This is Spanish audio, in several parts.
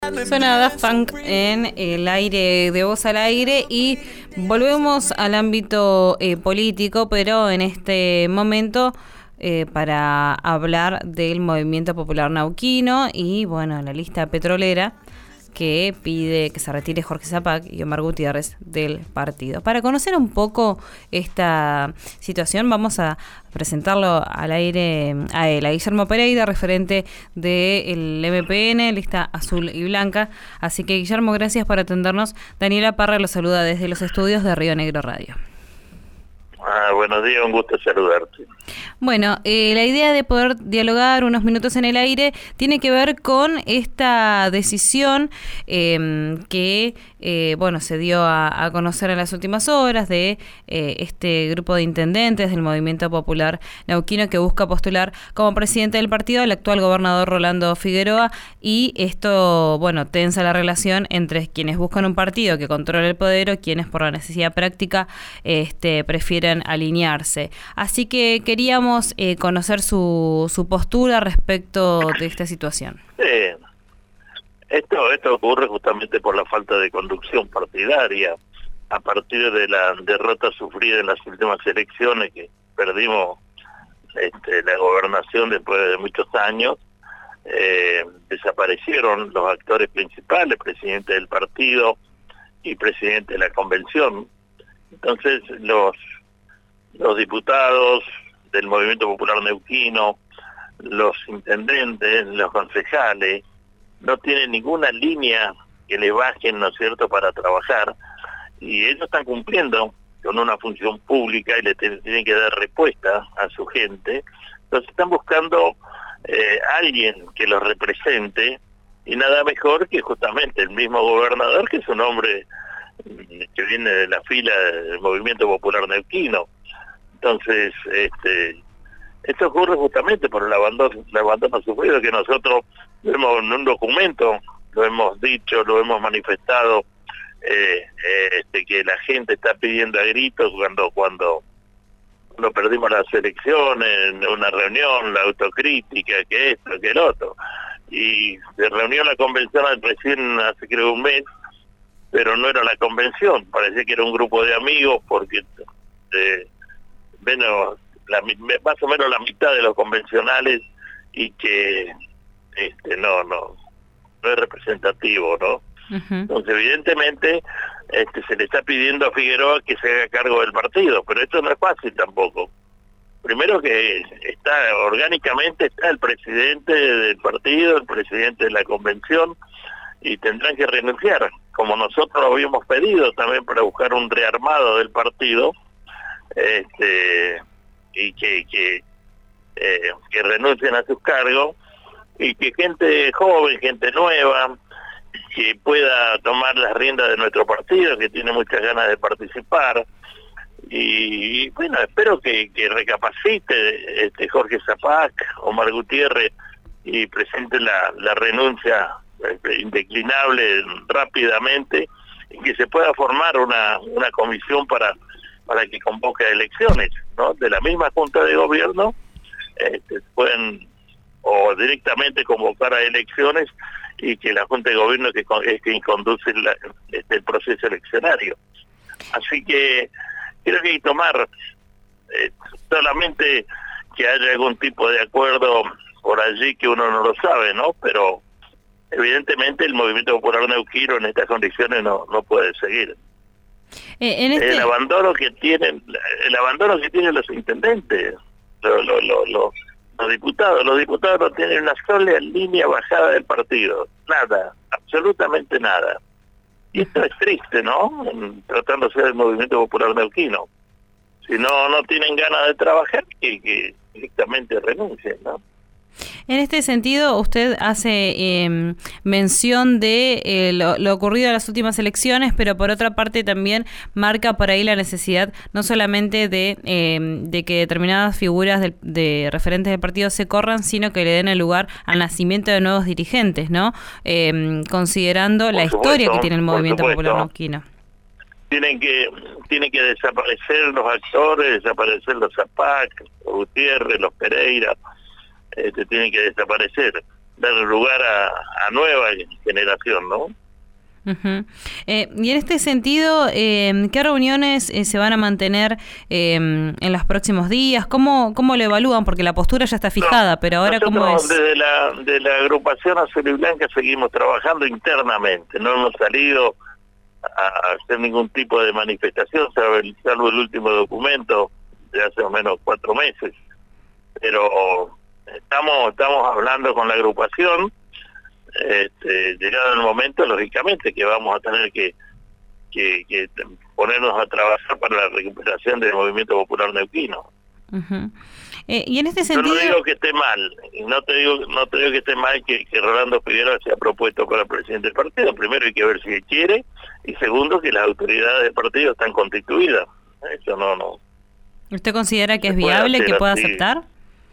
Suena Daft Punk en el aire de Voz al Aire y volvemos al ámbito político, pero en este momento para hablar del movimiento popular neuquino y bueno, la lista petrolera que pide que se retire Jorge Zapac y Omar Gutiérrez del partido. Para conocer un poco esta situación, vamos a presentarlo al aire a él, a Guillermo Pereira, referente del MPN, lista azul y blanca. Así que, Guillermo, gracias por atendernos. Daniela Parra lo saluda desde los estudios de Río Negro Radio. Buenos días, un gusto saludarte. Bueno, la idea de poder dialogar unos minutos en el aire tiene que ver con esta decisión que se dio a conocer en las últimas horas de este grupo de intendentes del Movimiento Popular Neuquino que busca postular como presidente del partido al actual gobernador Rolando Figueroa, y esto, tensa la relación entre quienes buscan un partido que controle el poder o quienes por la necesidad práctica prefieren alinearse. Así que queríamos conocer su postura respecto de esta situación. Esto ocurre justamente por la falta de conducción partidaria a partir de la derrota sufrida en las últimas elecciones, que perdimos la gobernación después de muchos años. Desaparecieron los actores principales, presidente del partido y presidente de la convención. Entonces los diputados del Movimiento Popular Neuquino, los intendentes, los concejales, no tienen ninguna línea que le bajen, ¿no es cierto?, para trabajar, y ellos están cumpliendo con una función pública y le tienen que dar respuesta a su gente. Entonces están buscando alguien que los represente, y nada mejor que justamente el mismo gobernador, que es un hombre que viene de la fila del Movimiento Popular Neuquino. Entonces, esto ocurre justamente por el abandono sufrido, que nosotros vemos en un documento, lo hemos dicho, lo hemos manifestado, que la gente está pidiendo a gritos cuando perdimos las elecciones, en una reunión, la autocrítica, que esto, que el otro. Y se reunió la convención recién hace creo un mes, pero no era la convención, parecía que era un grupo de amigos, porque más o menos la mitad de los convencionales, y que no es representativo, ¿no? Uh-huh. Entonces evidentemente se le está pidiendo a Figueroa que se haga cargo del partido, pero esto no es fácil tampoco. Primero que orgánicamente está el presidente del partido, el presidente de la convención, y tendrán que renunciar, como nosotros lo habíamos pedido también, para buscar un rearmado del partido, y que renuncien a sus cargos, y que gente joven, gente nueva, que pueda tomar las riendas de nuestro partido, que tiene muchas ganas de participar. Y bueno, espero que recapacite Jorge Zapac, Omar Gutiérrez, y presente la renuncia indeclinable rápidamente, y que se pueda formar una comisión para que convoque elecciones, ¿no? De la misma Junta de Gobierno, pueden o directamente convocar a elecciones, y que la Junta de Gobierno es quien conduce el proceso eleccionario. Así que creo que hay que tomar solamente que haya algún tipo de acuerdo por allí, que uno no lo sabe, ¿no? Pero evidentemente el Movimiento Popular Neuquino en estas condiciones no puede seguir. El abandono que tienen los intendentes, los diputados no tienen una sola línea bajada del partido, nada, absolutamente nada. Y esto es triste, ¿no? Tratándose del Movimiento Popular Neuquino. Si no tienen ganas de trabajar, que directamente renuncien, ¿no? En este sentido, usted hace mención de lo ocurrido en las últimas elecciones, pero por otra parte también marca por ahí la necesidad no solamente de que determinadas figuras de referentes del partido se corran, sino que le den el lugar al nacimiento de nuevos dirigentes, ¿no? Considerando la historia que tiene el Movimiento Popular Neuquino. Tienen que desaparecer los actores, desaparecer los Zapac, los Gutiérrez, los Pereira. Tienen que desaparecer. dar lugar a nueva generación, ¿no? Uh-huh. Y en este sentido, ¿qué reuniones se van a mantener en los próximos días? ¿Cómo lo evalúan? Porque la postura ya está fijada, pero ahora ¿cómo es? Desde la agrupación Azul y Blanca seguimos trabajando internamente, no hemos salido a hacer ningún tipo de manifestación, salvo el último documento de hace más o menos 4 meses, pero estamos hablando con la agrupación. Llegado el momento, lógicamente que vamos a tener que ponernos a trabajar para la recuperación del movimiento popular neuquino. Uh-huh. Y en este sentido, yo no digo que esté mal, no te digo que esté mal que Rolando Figueroa sea propuesto para presidente del partido. Primero hay que ver si quiere, y segundo que las autoridades del partido están constituidas. Eso no. ¿Usted considera que es viable, que pueda aceptar?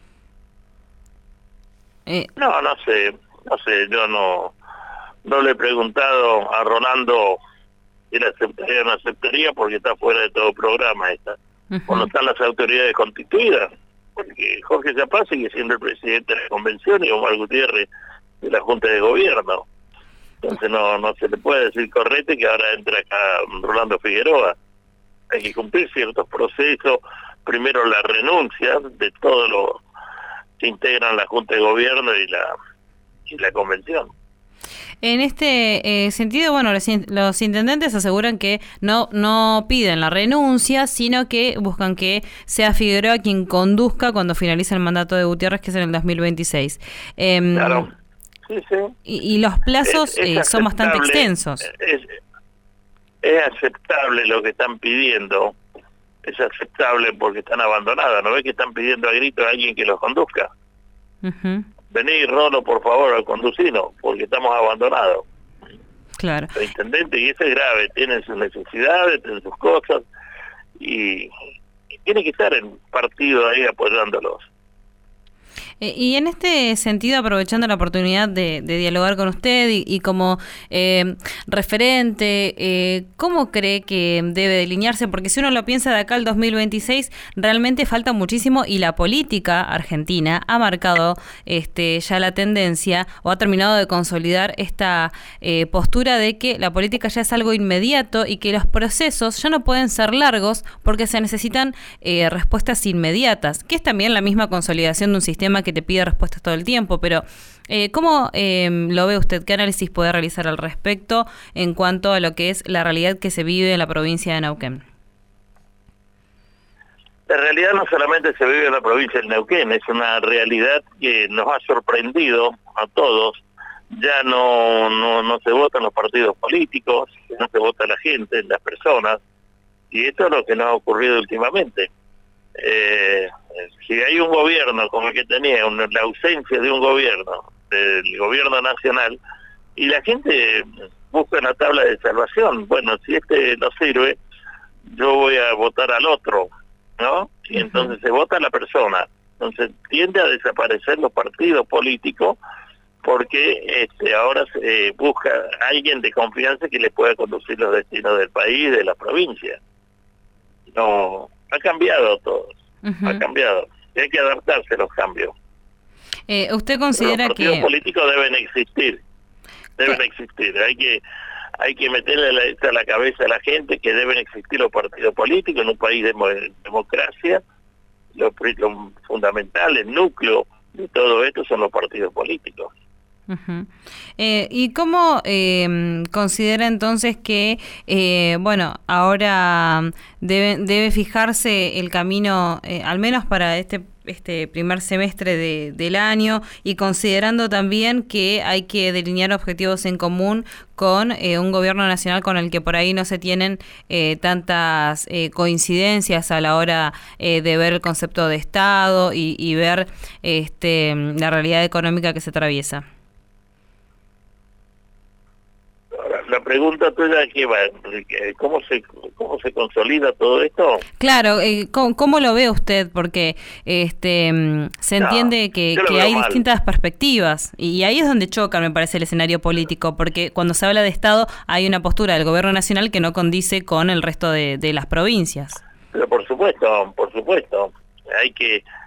No sé, yo no le he preguntado a Rolando si él aceptaría o no aceptaría, porque está fuera de todo programa esta. Uh-huh. Cuando están las autoridades constituidas, porque Jorge Zapaz sigue siendo el presidente de la convención y Omar Gutiérrez de la Junta de Gobierno. Entonces no se le puede decir correte que ahora entra acá Rolando Figueroa. Hay que cumplir ciertos procesos, primero la renuncia de todos los que integran la Junta de Gobierno y la convención. En este sentido, bueno, los intendentes aseguran que no piden la renuncia, sino que buscan que sea Figueroa quien conduzca cuando finalice el mandato de Gutiérrez, que es en el 2026. Claro, sí. Y los plazos son bastante extensos. Es aceptable lo que están pidiendo, es aceptable porque están abandonadas. ¿No ves que están pidiendo a grito a alguien que los conduzca? Uh-huh. Vení, Rolo, por favor, al conducirnos, porque estamos abandonados. Claro. El intendente, y eso es grave, tienen sus necesidades, tienen sus cosas, y tiene que estar el partido ahí apoyándolos. Y en este sentido, aprovechando la oportunidad de dialogar con usted y como referente, ¿cómo cree que debe delinearse? Porque si uno lo piensa de acá al 2026, realmente falta muchísimo, y la política argentina ha marcado ya la tendencia, o ha terminado de consolidar esta postura de que la política ya es algo inmediato y que los procesos ya no pueden ser largos porque se necesitan respuestas inmediatas, que es también la misma consolidación de un sistema que te pide respuestas todo el tiempo. Pero ¿cómo lo ve usted? ¿Qué análisis puede realizar al respecto en cuanto a lo que es la realidad que se vive en la provincia de Neuquén? La realidad no solamente se vive en la provincia de Neuquén, es una realidad que nos ha sorprendido a todos. Ya no se votan los partidos políticos, no se vota la gente, las personas, y esto es lo que nos ha ocurrido últimamente. Si hay un gobierno como el que tenía, la ausencia de un gobierno, del gobierno nacional, y la gente busca una tabla de salvación, bueno, si no sirve, yo voy a votar al otro, ¿no? Y entonces se vota a la persona. Entonces tiende a desaparecer los partidos políticos porque ahora se busca a alguien de confianza que le pueda conducir los destinos del país, de la provincia. No, ha cambiado todo. Uh-huh. Ha cambiado. Y hay que adaptarse a los cambios. ¿Usted considera que los partidos políticos deben existir? Deben existir. Hay que meterle a la cabeza a la gente que deben existir los partidos políticos en un país de democracia. Lo fundamental, el núcleo de todo esto son los partidos políticos. Uh-huh. ¿Y cómo considera entonces que, ahora debe fijarse el camino, al menos para este primer semestre del año, y considerando también que hay que delinear objetivos en común con un gobierno nacional con el que por ahí no se tienen tantas coincidencias a la hora de ver el concepto de Estado y ver la realidad económica que se atraviesa? La pregunta tuya es ¿cómo se consolida todo esto? Claro, ¿cómo lo ve usted? Porque se entiende que hay distintas perspectivas, y ahí es donde choca, me parece, el escenario político, porque cuando se habla de Estado hay una postura del gobierno nacional que no condice con el resto de las provincias. Pero por supuesto, hay que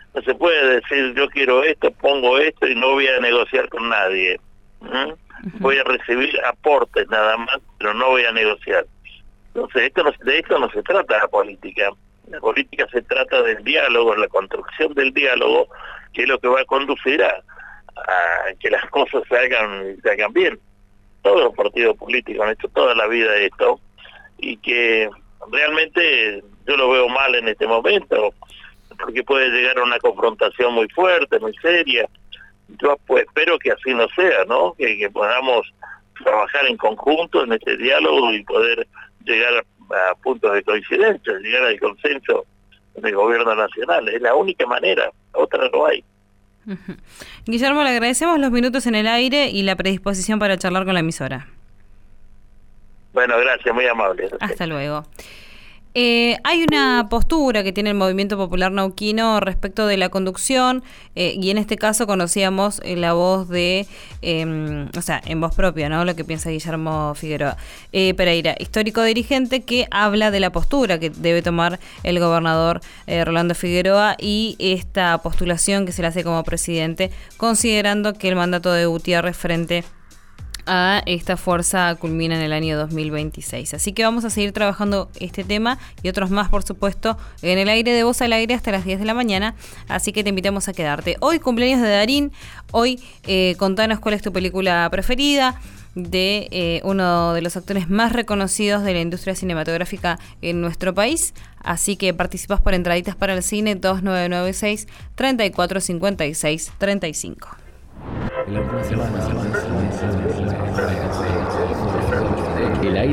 No se puede decir yo quiero esto, pongo esto y no voy a negociar con nadie. Voy a recibir aportes nada más, pero no voy a negociar. Entonces, de esto no se trata la política. La política se trata del diálogo, la construcción del diálogo, que es lo que va a conducir a que las cosas se hagan bien. Todos los partidos políticos han hecho toda la vida esto, y que realmente yo lo veo mal en este momento, porque puede llegar a una confrontación muy fuerte, muy seria. Yo pues espero que así no sea, ¿no? Que podamos trabajar en conjunto en este diálogo y poder llegar a puntos de coincidencia, llegar al consenso del gobierno nacional. Es la única manera, otra no hay. Guillermo, le agradecemos los minutos en el aire y la predisposición para charlar con la emisora. Bueno, gracias, muy amable. Hasta luego. Hay una postura que tiene el Movimiento Popular Neuquino respecto de la conducción, y en este caso conocíamos la voz de, o sea, en voz propia, ¿no? Lo que piensa Guillermo Figueroa Pereira, histórico dirigente, que habla de la postura que debe tomar el gobernador Rolando Figueroa y esta postulación que se le hace como presidente, considerando que el mandato de Gutiérrez frente a esta fuerza culmina en el año 2026. Así que vamos a seguir trabajando este tema y otros más, por supuesto, en el aire de Voz al Aire hasta las 10 de la mañana. Así que te invitamos a quedarte. Hoy cumpleaños de Darín. Hoy contanos cuál es tu película preferida de uno de los actores más reconocidos de la industria cinematográfica en nuestro país. Así que participas por entraditas para el cine 2996 3456 35. En la última semana, el aire